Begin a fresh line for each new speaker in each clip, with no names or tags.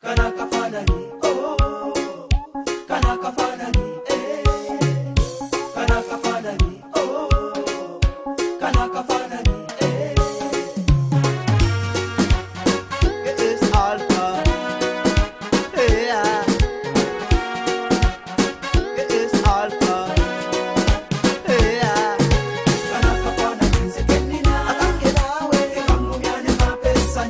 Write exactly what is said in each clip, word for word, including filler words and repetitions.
kana kafanani oh kana kafanani eh kana kafanani oh kana kafanani eh it is alpha yeah it is alpha yeah kana kafanani sekenina akangenawe kamumyane mapesa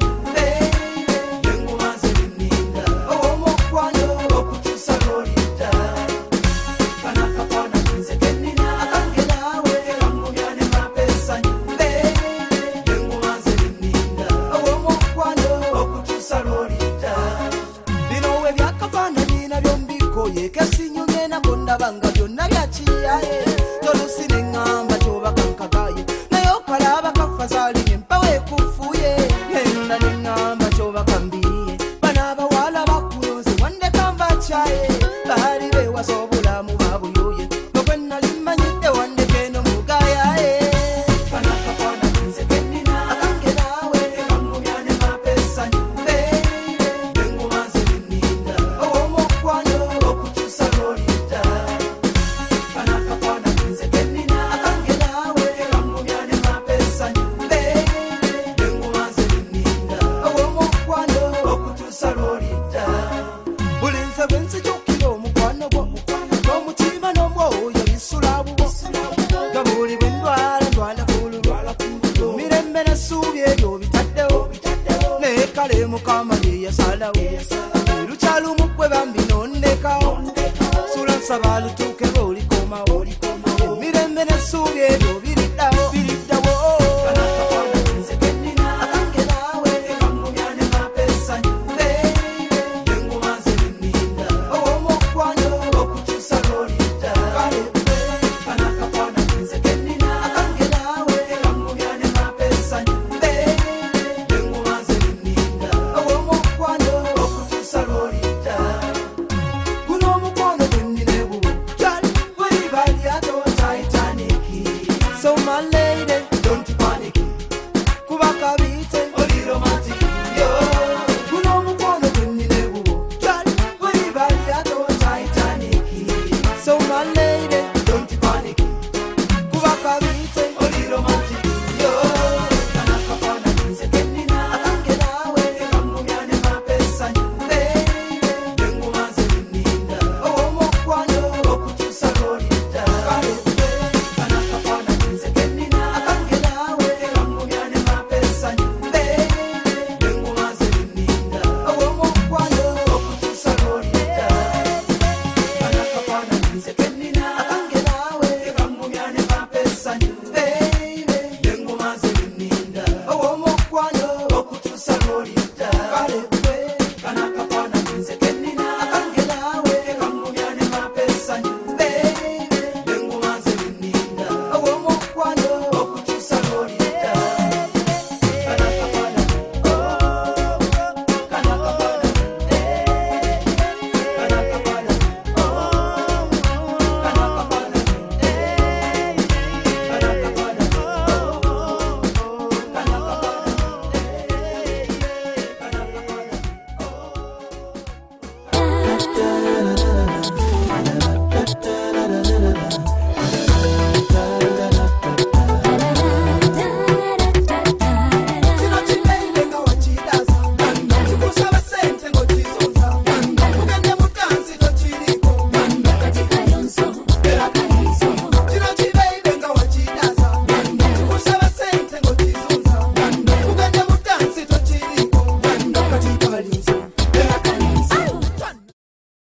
banga byonna byakiyaye tolusine ngamba choba kankagaye nayo kalaba kafazali empawe kufuye nenda ngamba choba kambiye bana bawala bakuyoze wande kamba chaye bali be wasobula mu babuyoye nokwenna limanyite wande keno mugayaye bana kapana nze kenina akangelawe kamumyane mapesa nyumbe bengo manze ninda owo mokwano okutusa loli mukama ye yasalawo luchalu mukwe bambino ndekao sula sabalu tuke boli koma mirembe ne subye